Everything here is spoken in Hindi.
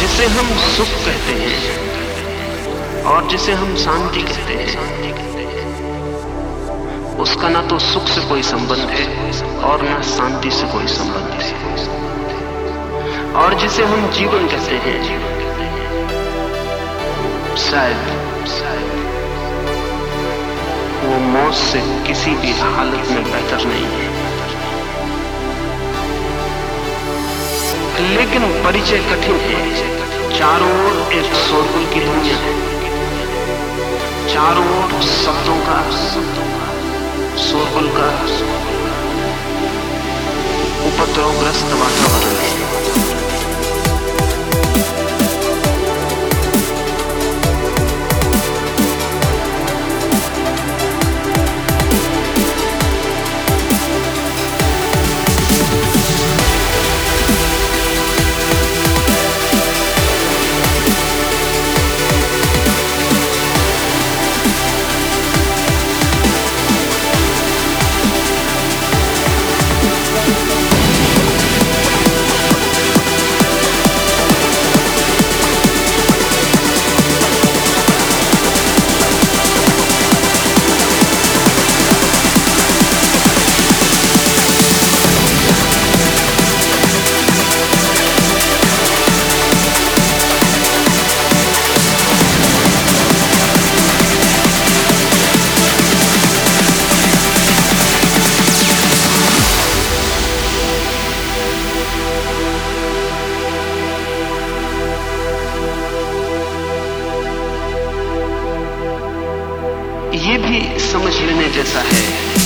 जिसे हम सुख कहते हैं और जिसे हम शांति कहते हैं, उसका ना तो सुख से कोई संबंध है और ना शांति से कोई संबंध है। और जिसे हम जीवन कहते हैं, शायद वो मौत से किसी भी हालत में बेहतर नहीं है। लेकिन परिचय कठिन है। चारों ओर एक शोरगुल की दुनिया है, चारों ओर शब्दों का शोरगुल का उपद्रवग्रस्त वातावरण है। ये भी समझ लेने जैसा है